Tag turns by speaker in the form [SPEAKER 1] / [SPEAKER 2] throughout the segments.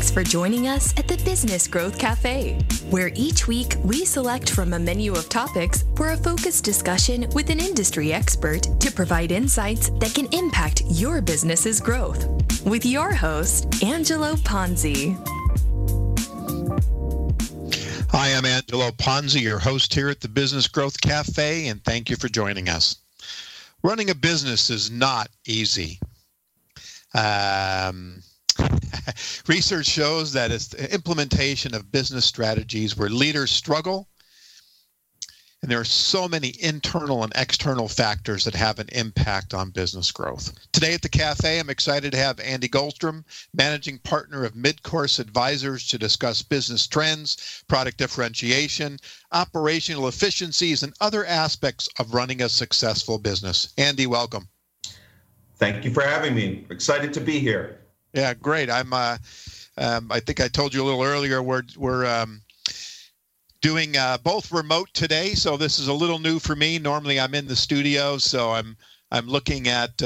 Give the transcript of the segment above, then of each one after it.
[SPEAKER 1] Thanks for joining us at the Business Growth Cafe, where each week we select from a menu of topics for a focused discussion with an industry expert to provide insights that can impact your business's growth. With your host, Angelo Ponzi.
[SPEAKER 2] Hi, I'm Angelo Ponzi, your host here at the Business Growth Cafe, and thank you for joining us. Running a business is not easy. Research shows that it's the implementation of business strategies where leaders struggle, and there are so many internal and external factors that have an impact on business growth. Today at the cafe, I'm excited to have Andy Goldstrom, managing partner of Midcourse Advisors, to discuss business trends, product differentiation, operational efficiencies, and other aspects of running a successful business. Andy, welcome.
[SPEAKER 3] Thank you for having me. Excited to be here.
[SPEAKER 2] Yeah, great. I think I told you a little earlier, we're doing both remote today, so this is a little new for me. Normally I'm in the studio, so I'm looking at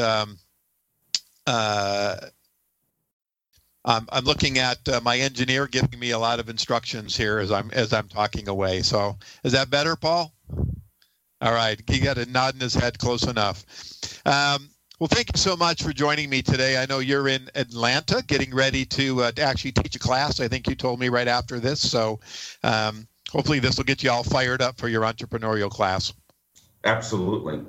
[SPEAKER 2] I'm looking at my engineer giving me a lot of instructions here as I'm talking away. So is that better, Paul? All right, he got a nod in his head, close enough. Well, thank you so much for joining me today. I know you're in Atlanta getting ready to actually teach a class. I think you told me right after this. So hopefully this will get you all fired up for your entrepreneurial class.
[SPEAKER 3] Absolutely.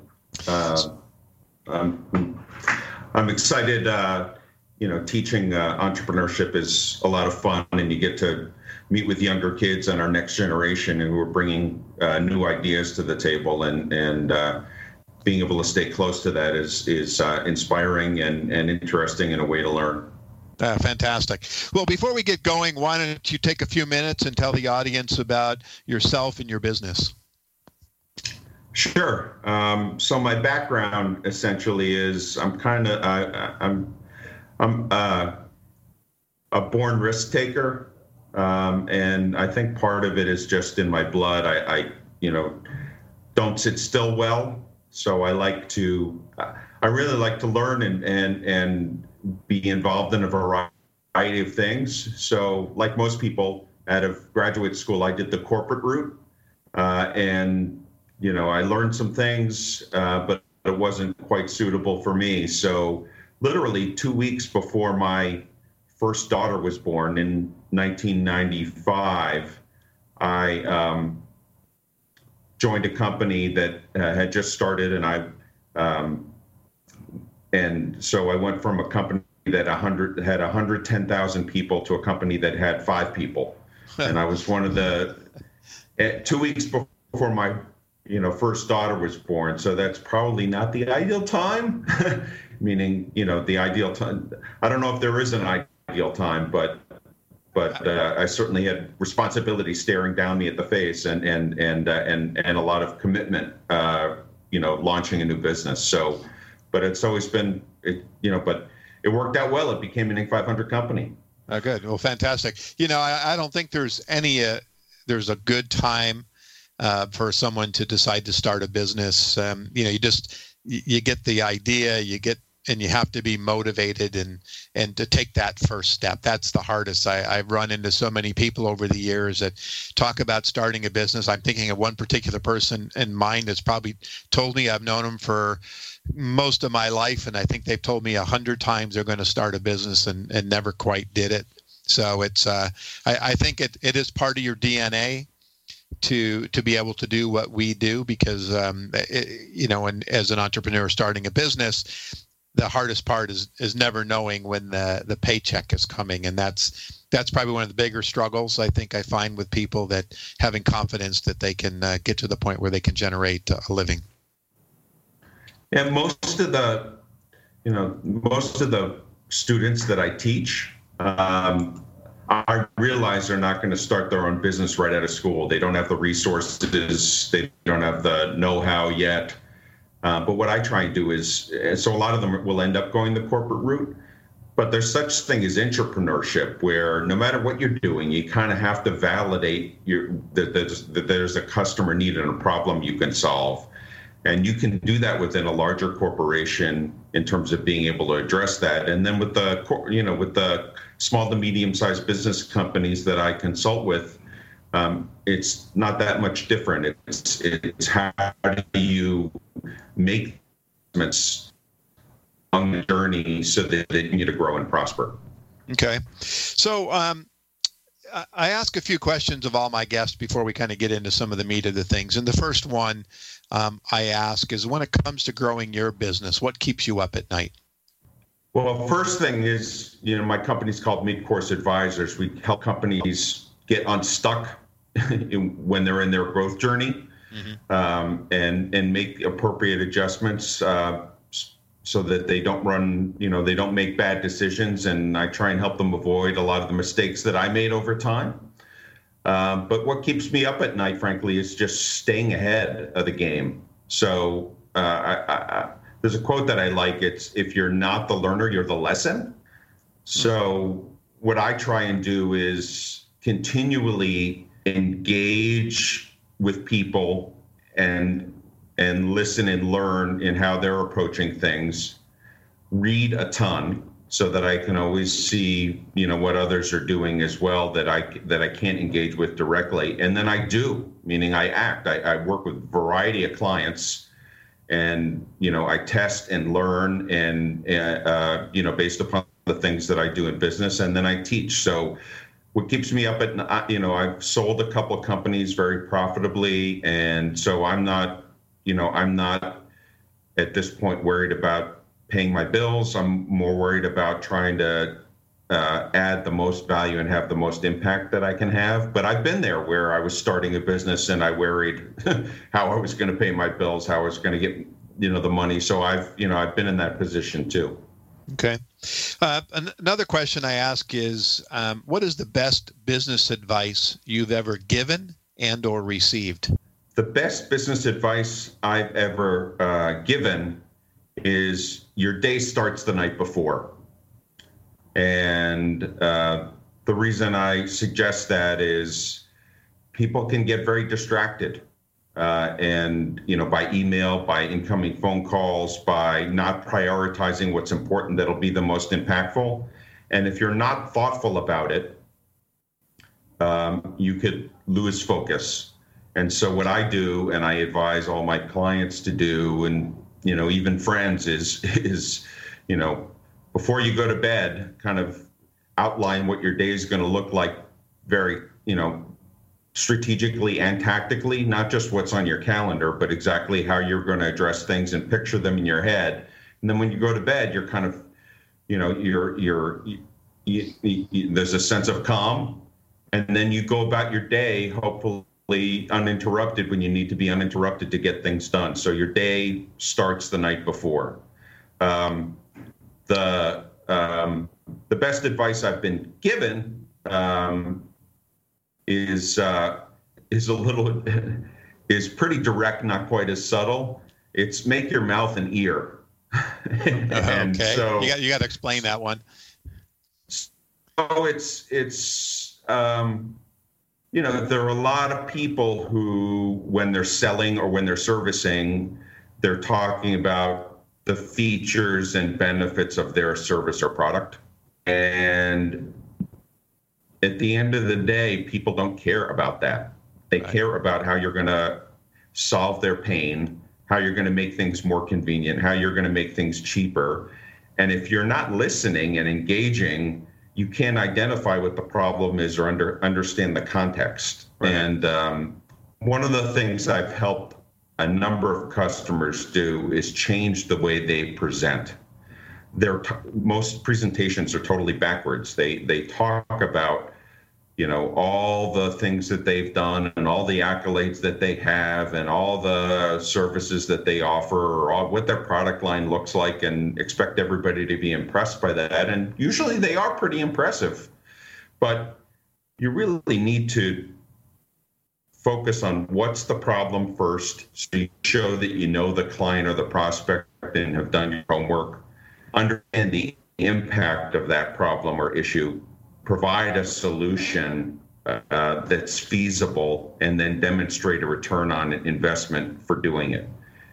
[SPEAKER 3] I'm excited. Teaching entrepreneurship is a lot of fun, and you get to meet with younger kids and our next generation who are bringing new ideas to the table, and being able to stay close to that is inspiring and interesting and a way to learn.
[SPEAKER 2] Fantastic. Well, before we get going, why don't you take a few minutes and tell the audience about yourself and your business?
[SPEAKER 3] Sure. So my background essentially is I'm a born risk taker, and I think part of it is just in my blood. I don't sit still well. So I really like to learn and be involved in a variety of things. So like most people out of graduate school, I did the corporate route, and I learned some things, but it wasn't quite suitable for me. So literally 2 weeks before my first daughter was born in 1995, I joined a company that had just started, and so I went from a company that had 110,000 people to a company that had 5 people, and I was one of the 2 weeks before my first daughter was born. So that's probably not the ideal time, meaning the ideal time. I don't know if there is an ideal time, but I certainly had responsibility staring down me at the face, and a lot of commitment, launching a new business. So, but it's always been, but it worked out well. It became an Inc. 500 company.
[SPEAKER 2] Oh, good. Well, fantastic. I don't think there's there's a good time for someone to decide to start a business. You get the idea, and you have to be motivated and to take that first step. That's the hardest. I've run into so many people over the years that talk about starting a business. I'm thinking of one particular person in mind that's probably told me, I've known him for most of my life, and I think they've told me 100 times they're going to start a business and never quite did it. So it's I think it is part of your DNA to be able to do what we do, because and as an entrepreneur starting a business, the hardest part is never knowing when the paycheck is coming, and that's probably one of the bigger struggles I think I find with people, that having confidence that they can get to the point where they can generate a living.
[SPEAKER 3] Yeah, most of the students that I teach, I realize they're not going to start their own business right out of school. They don't have the resources. They don't have the know-how yet. But what I try and do is, so a lot of them will end up going the corporate route, but there's such thing as entrepreneurship, where no matter what you're doing, you kind of have to validate that there's a customer need and a problem you can solve. And you can do that within a larger corporation in terms of being able to address that. And then with the small to medium-sized business companies that I consult with, it's not that much different. It's how do you make investments on the journey so that they continue to grow and prosper.
[SPEAKER 2] Okay. So I ask a few questions of all my guests before we kind of get into some of the meat of the things. And the first one I ask is, when it comes to growing your business, what keeps you up at night?
[SPEAKER 3] Well, first thing is, my company's called Mid-Course Advisors. We help companies get unstuck when they're in their growth journey, and make appropriate adjustments so that they don't make bad decisions. And I try and help them avoid a lot of the mistakes that I made over time. But what keeps me up at night, frankly, is just staying ahead of the game. So there's a quote that I like. It's, if you're not the learner, you're the lesson. So what I try and do is continually engage with people and listen and learn in how they're approaching things, read a ton so that I can always see, what others are doing as well that I can't engage with directly. And then I do, meaning I act. I work with a variety of clients, and, I test and learn and, based upon the things that I do in business, and then I teach. So what keeps me up at night, I've sold a couple of companies very profitably. And so I'm not at this point worried about paying my bills. I'm more worried about trying to add the most value and have the most impact that I can have. But I've been there where I was starting a business and I worried how I was going to pay my bills, how I was going to get, the money. So I've been in that position too.
[SPEAKER 2] Okay. Another question I ask is, what is the best business advice you've ever given and or received?
[SPEAKER 3] The best business advice I've ever given is, your day starts the night before. And the reason I suggest that is, people can get very distracted, and by email, by incoming phone calls, by not prioritizing what's important that'll be the most impactful. And if you're not thoughtful about it, you could lose focus. And so what I do, and I advise all my clients to do, and even friends, is before you go to bed, kind of outline what your day is going to look like, very strategically and tactically, not just what's on your calendar, but exactly how you're going to address things, and picture them in your head. And then when you go to bed, you're kind of, there's a sense of calm, and then you go about your day, hopefully uninterrupted when you need to be uninterrupted to get things done. So your day starts the night before. The best advice I've been given is pretty direct, not quite as subtle. It's make your mouth an ear. And
[SPEAKER 2] okay.
[SPEAKER 3] So
[SPEAKER 2] you got to explain that one.
[SPEAKER 3] So there are a lot of people who, when they're selling or when they're servicing, they're talking about the features and benefits of their service or product. And at the end of the day, people don't care about that. They care about how you're going to solve their pain, how you're going to make things more convenient, how you're going to make things cheaper. And if you're not listening and engaging, you can't identify what the problem is or understand the context. Right. And one of the things I've helped a number of customers do is change the way they present. Most presentations are totally backwards. They talk about, all the things that they've done and all the accolades that they have and all the services that they offer, or what their product line looks like, and expect everybody to be impressed by that. And usually they are pretty impressive, but you really need to focus on what's the problem first, so you show that you know the client or the prospect and have done your homework, understand the impact of that problem or issue, provide a solution that's feasible, and then demonstrate a return on investment for doing it.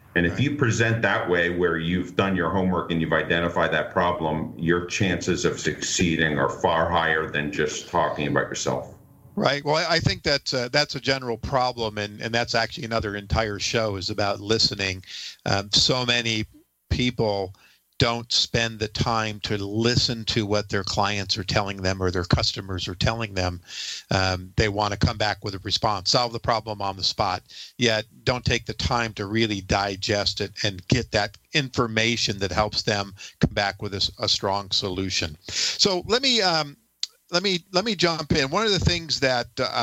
[SPEAKER 3] And if you present that way, where you've done your homework and you've identified that problem, your chances of succeeding are far higher than just talking about yourself.
[SPEAKER 2] Right. Well, I think that's a general problem, and that's actually another entire show is about listening. So many people don't spend the time to listen to what their clients are telling them or their customers are telling them. They want to come back with a response, solve the problem on the spot, yet don't take the time to really digest it and get that information that helps them come back with a strong solution. So let me jump in. One of the things that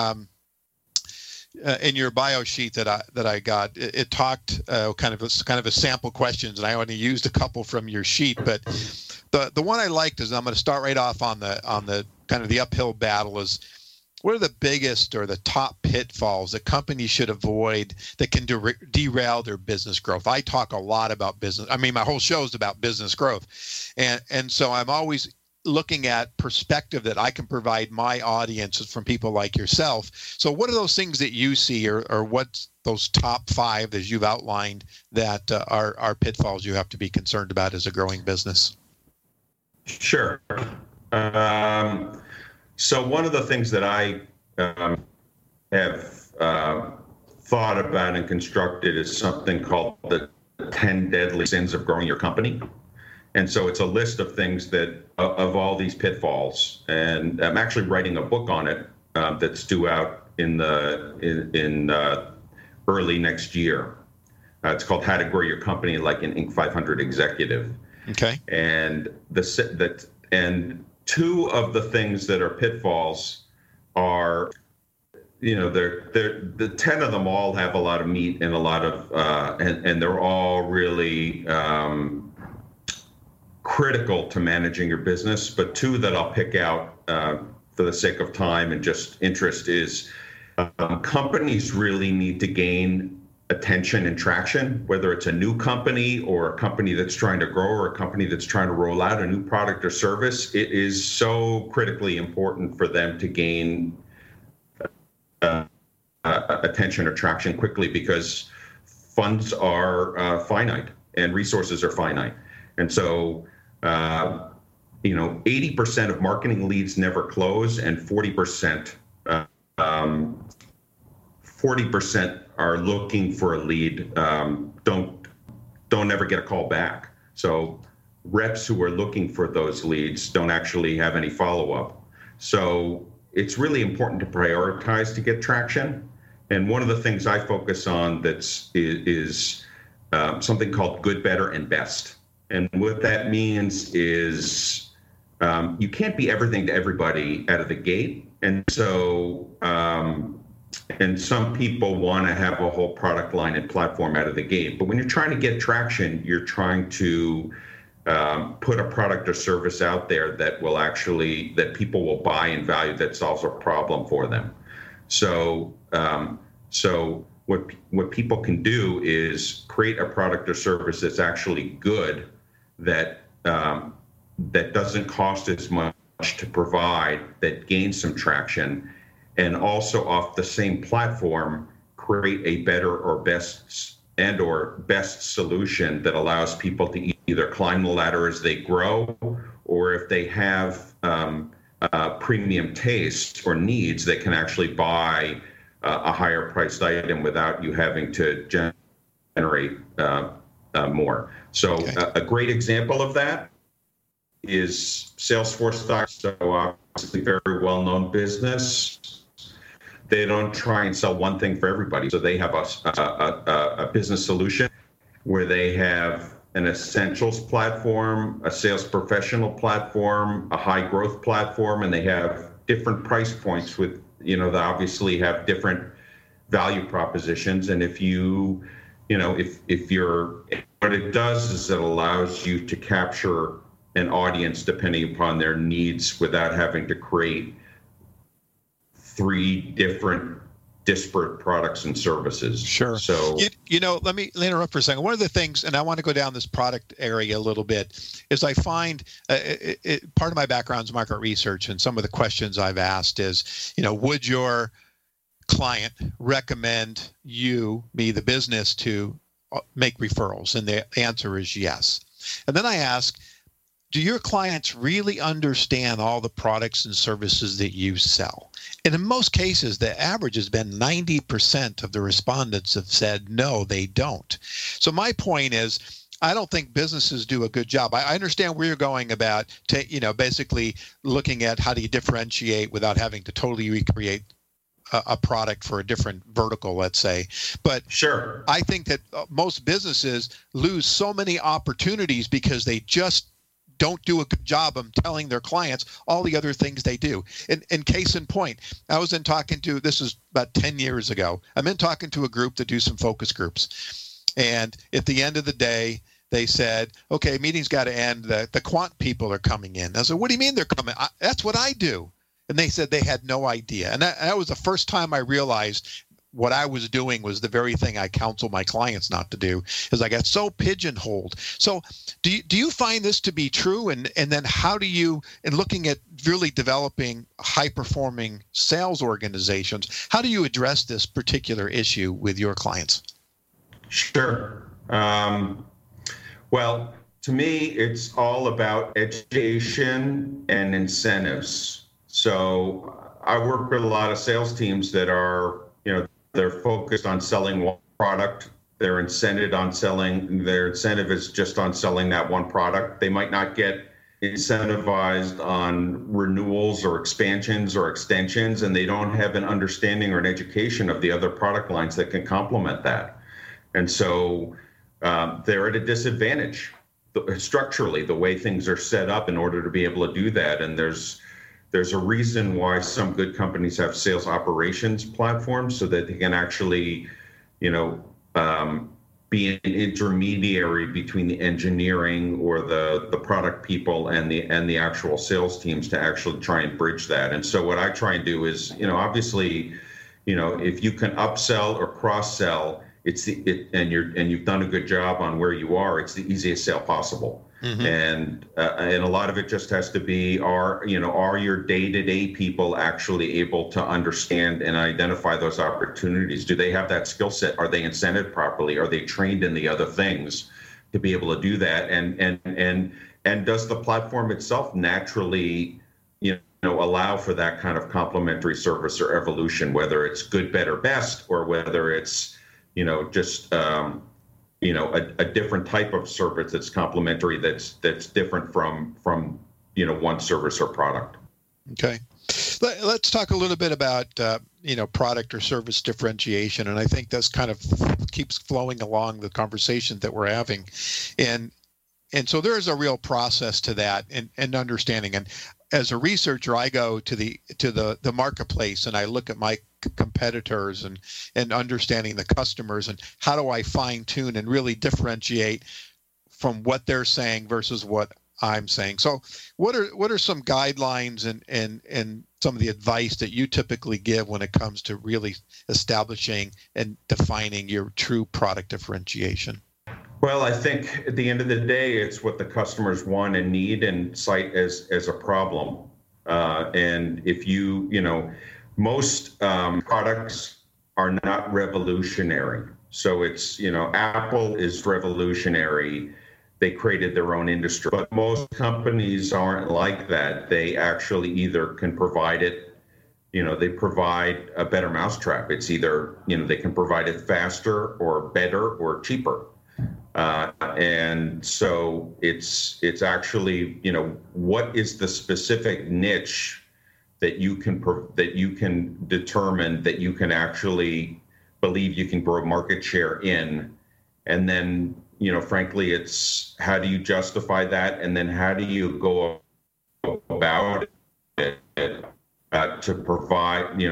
[SPEAKER 2] in your bio sheet that I got, it talked kind of a sample questions, and I only used a couple from your sheet, but the one I liked is, I'm going to start right off on the kind of the uphill battle, is what are the biggest or the top pitfalls that companies should avoid that can derail their business growth? I talk a lot about business. I mean, my whole show is about business growth, and so I'm always looking at perspective that I can provide my audiences from people like yourself. So what are those things that you see, or what's those top 5 as you've outlined that are pitfalls you have to be concerned about as a growing business?
[SPEAKER 3] Sure. So one of the things that I have thought about and constructed is something called the 10 deadly sins of growing your company. And so it's a list of things that of all these pitfalls, and I'm actually writing a book on it that's due out in early next year. It's called How to Grow Your Company Like an Inc. 500 Executive.
[SPEAKER 2] Okay.
[SPEAKER 3] And and 2 of the things that are pitfalls are, the 10 of them all have a lot of meat and a lot of and they're all really critical to managing your business. But 2 that I'll pick out for the sake of time and just interest is companies really need to gain attention and traction, whether it's a new company or a company that's trying to grow or a company that's trying to roll out a new product or service. It is so critically important for them to gain attention or traction quickly, because funds are finite and resources are finite. And so 80% of marketing leads never close, and 40% are looking for a lead, don't ever get a call back. So reps who are looking for those leads don't actually have any follow-up. So it's really important to prioritize to get traction. And one of the things I focus on is something called good, better, and best. And what that means is you can't be everything to everybody out of the gate. And so, and some people want to have a whole product line and platform out of the gate. But when you're trying to get traction, you're trying to put a product or service out there that people will buy and value, that solves a problem for them. So, what people can do is create a product or service that's actually good, that doesn't cost as much to provide, that gains some traction, and also off the same platform create a better or best solution that allows people to either climb the ladder as they grow, or if they have premium taste or needs, they can actually buy a higher priced item without you having to generate more. So okay. A great example of that is Salesforce. So obviously very well-known business. They don't try and sell one thing for everybody. So they have a business solution where they have an essentials platform, a sales professional platform, a high growth platform, and they have different price points with, they obviously have different value propositions. And if what it does is it allows you to capture an audience depending upon their needs without having to create 3 different disparate products and services.
[SPEAKER 2] Sure. So, let me interrupt for a second. One of the things, and I want to go down this product area a little bit, is I find part of my background is market research, and some of the questions I've asked is, would your client recommend me, the business, to make referrals? And the answer is yes. And then I ask, do your clients really understand all the products and services that you sell? And in most cases, the average has been 90% of the respondents have said, no, they don't. So my point is, I don't think businesses do a good job. I understand where you're going about, basically looking at how do you differentiate without having to totally recreate a product for a different vertical, let's say. But
[SPEAKER 3] sure,
[SPEAKER 2] I think that most businesses lose so many opportunities because they just don't do a good job of telling their clients all the other things they do. And case in point, I was this was about 10 years ago, I'm talking to a group that do some focus groups. And at the end of the day, they said, okay, meeting's got to end. The quant people are coming in. I said, what do you mean they're coming? That's what I do. And they said they had no idea. And that was the first time I realized what I was doing was the very thing I counsel my clients not to do, is I got so pigeonholed. So do you find this to be true? And then how do you, in looking at really developing high-performing sales organizations, how do you address this particular issue with your clients?
[SPEAKER 3] Sure. Well, to me, it's all about education and incentives. So I work with a lot of sales teams that are, they're focused on selling one product. Their incentive is just on selling that one product. They might not get incentivized on renewals or expansions or extensions, and they don't have an understanding or an education of the other product lines that can complement that. And so they're at a disadvantage structurally, the way things are set up in order to be able to do that. And there's a reason why some good companies have sales operations platforms, so that they can actually, be an intermediary between the engineering or the product people and the actual sales teams to actually try and bridge that. And so what I try and do is, obviously, if you can upsell or cross-sell, and you've done a good job on where you are, it's the easiest sale possible. Mm-hmm. And a lot of it just has to be, are your day-to-day people actually able to understand and identify those opportunities? Do they have that skill set? Are they incented properly? Are they trained in the other things to be able to do that? And does the platform itself naturally, allow for that kind of complementary service or evolution, whether it's good, better, best, or whether it's just a different type of service that's complementary, that's different from one service or product.
[SPEAKER 2] Okay, let's talk a little bit about product or service differentiation, and I think that's kind of keeps flowing along the conversation that we're having, and so there is a real process to that and understanding. And as a researcher, I go to the marketplace and I look at my competitors and understanding the customers and how do I fine tune and really differentiate from what they're saying versus what I'm saying. So what are some guidelines and some of the advice that you typically give when it comes to really establishing and defining your true product differentiation?
[SPEAKER 3] Well, I think at the end of the day, it's what the customers want and need and cite as a problem. And if most products are not revolutionary. So it's, Apple is revolutionary. They created their own industry. But most companies aren't like that. They actually either can provide it, they provide a better mousetrap. It's either, they can provide it faster or better or cheaper. And so it's actually, what is the specific niche that you can determine that you can actually believe you can grow market share in, and then frankly, it's how do you justify that, and then how do you go about it to provide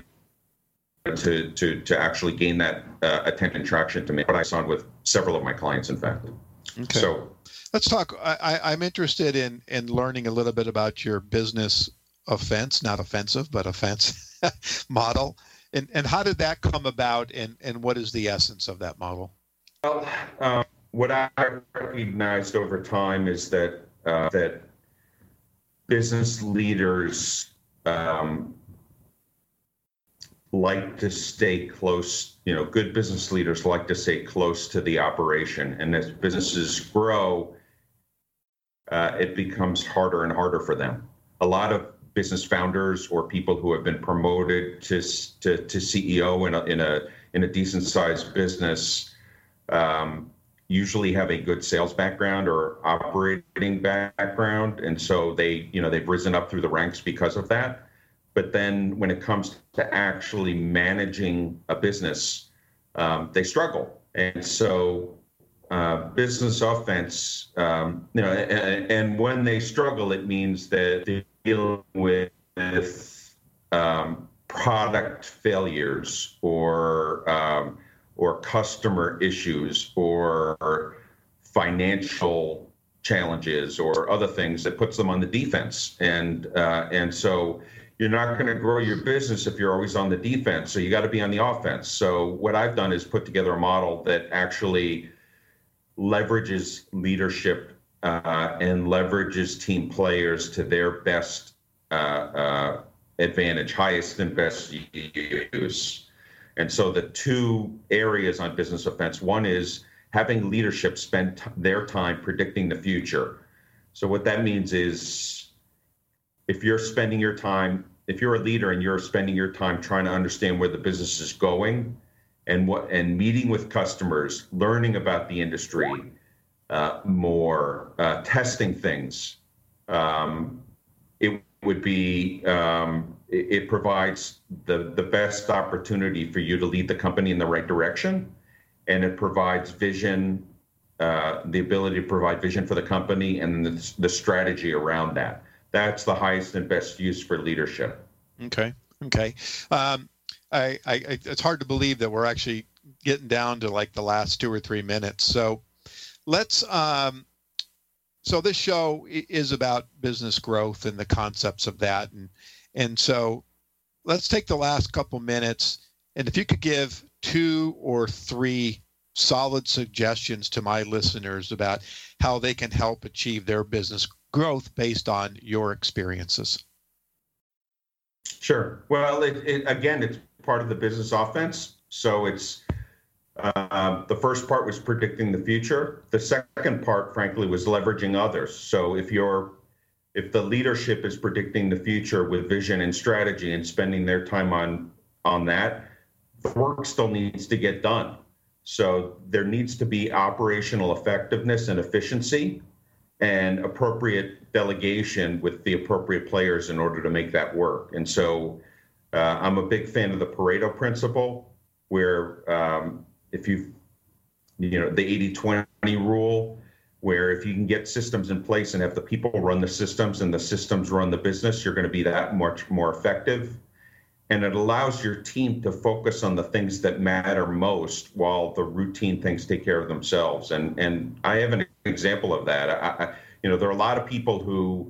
[SPEAKER 3] to actually gain that attention and traction to make what I saw with several of my clients, in fact.
[SPEAKER 2] Okay. So let's talk. I'm interested in learning a little bit about your business offense, not offensive, but offense model. And how did that come about, and what is the essence of that model?
[SPEAKER 3] Well, what I recognized over time is that that business leaders like to stay close, good business leaders like to stay close to the operation. And as businesses grow, it becomes harder and harder for them. A lot of business founders or people who have been promoted to CEO in a decent sized business usually have a good sales background or operating background, and so they've risen up through the ranks because of that. But then when it comes to actually managing a business, they struggle. And so business offense, and when they struggle, it means that they're dealing with product failures or customer issues or financial challenges or other things that puts them on the defense. And so you're not going to grow your business if you're always on the defense. So you got to be on the offense. So what I've done is put together a model that actually leverages leadership and leverages team players to their best advantage, highest and best use. And so the two areas on business offense, one is having leadership spend their time predicting the future. So what that means is if you're a leader and you're spending your time trying to understand where the business is going and meeting with customers, learning about the industry more, testing things, it provides the best opportunity for you to lead the company in the right direction, and it provides vision, the ability to provide vision for the company and the strategy around that. That's the highest and best use for leadership.
[SPEAKER 2] Okay. It's hard to believe that we're actually getting down to like the last 2 or 3 minutes. So let's. So this show is about business growth and the concepts of that, and so let's take the last couple minutes, and if you could give 2 or 3 solid suggestions to my listeners about how they can help achieve their business growth based on your experiences.
[SPEAKER 3] Sure. Well, it's part of the business offense. So it's the first part was predicting the future. The second part, frankly, was leveraging others. So if the leadership is predicting the future with vision and strategy and spending their time on that, the work still needs to get done. So there needs to be operational effectiveness and efficiency and appropriate delegation with the appropriate players in order to make that work. And so I'm a big fan of the Pareto principle, where the 80-20 rule, where if you can get systems in place and have the people run the systems and the systems run the business, you're going to be that much more effective. And it allows your team to focus on the things that matter most while the routine things take care of themselves. And I have an example of that. There are a lot of people who,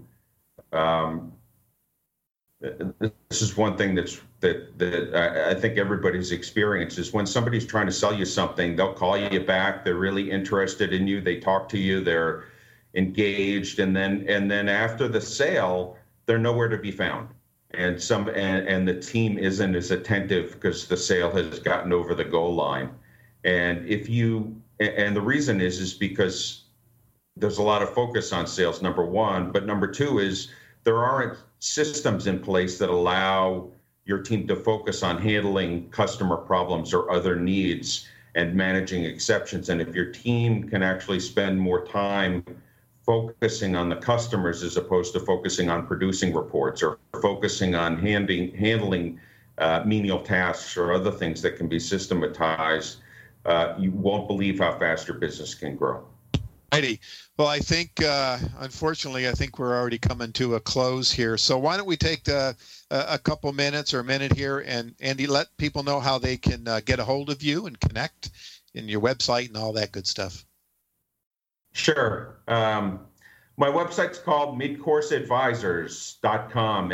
[SPEAKER 3] this is one thing that I think everybody's experienced is when somebody's trying to sell you something, they'll call you back. They're really interested in you. They talk to you. They're engaged. And then after the sale, they're nowhere to be found. And the team isn't as attentive because the sale has gotten over the goal line. And the reason is because there's a lot of focus on sales, number one, but number two is there aren't systems in place that allow your team to focus on handling customer problems or other needs and managing exceptions. And if your team can actually spend more time focusing on the customers as opposed to focusing on producing reports or focusing on handling menial tasks or other things that can be systematized, you won't believe how fast your business can grow.
[SPEAKER 2] Righty. Well, I think, unfortunately, I think we're already coming to a close here. So why don't we take a couple minutes or a minute here, and Andy, let people know how they can get a hold of you and connect in your website and all that good stuff.
[SPEAKER 3] Sure. My website's called midcourseadvisors.com,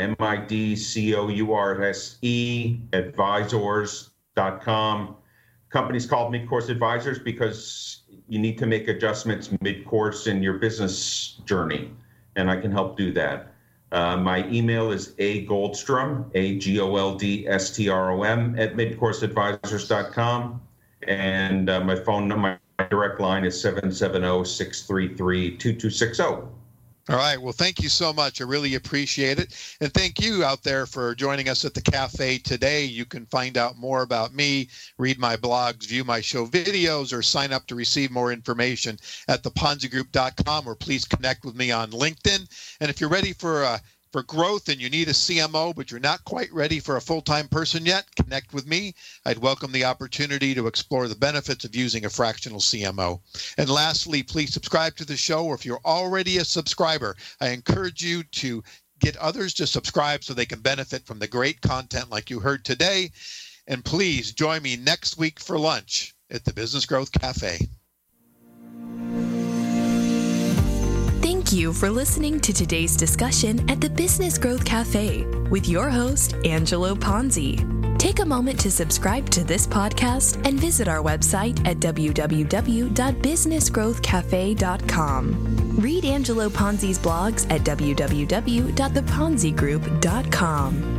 [SPEAKER 3] MIDCOURSE advisors.com. Company's called Midcourse Advisors because you need to make adjustments mid-course in your business journey, and I can help do that. My email is agoldstrom, AGOLDSTROM @midcourseadvisors.com. And my phone number, my direct line is 770-633-2260.
[SPEAKER 2] All right. Well, thank you so much. I really appreciate it. And thank you out there for joining us at the cafe today. You can find out more about me, read my blogs, view my show videos, or sign up to receive more information at theponzigroup.com, or please connect with me on LinkedIn. And if you're ready for growth and you need a CMO, but you're not quite ready for a full-time person yet, connect with me. I'd welcome the opportunity to explore the benefits of using a fractional CMO. And lastly, please subscribe to the show, or if you're already a subscriber, I encourage you to get others to subscribe so they can benefit from the great content like you heard today. And please join me next week for lunch at the Business Growth Cafe.
[SPEAKER 1] Thank you for listening to today's discussion at the Business Growth Cafe with your host, Angelo Ponzi. Take a moment to subscribe to this podcast and visit our website at www.businessgrowthcafe.com. Read Angelo Ponzi's blogs at www.theponzigroup.com.